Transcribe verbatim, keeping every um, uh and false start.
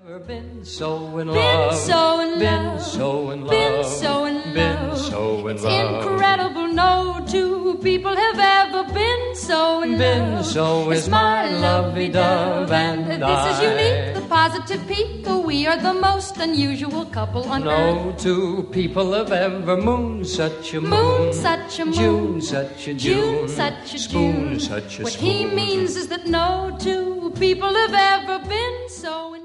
Never been so in Been love. so in Been love. so in love. Been so in love. Been so in It's love. incredible, no two people have ever been so in Been love. so It's is my lovey-dove and This I. is unique, the positive peak. We are the most unusual couple on earth. No two people have ever mooned such a moon. Moon, such a moon. June, such a June. June, such a Spoon, June. such a What spoon. he means is that no two people have ever been so in